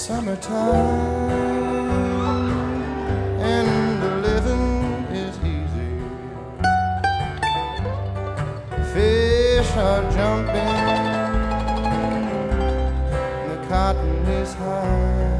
summertime and the living is easy. Fish are jumping, the cotton is high.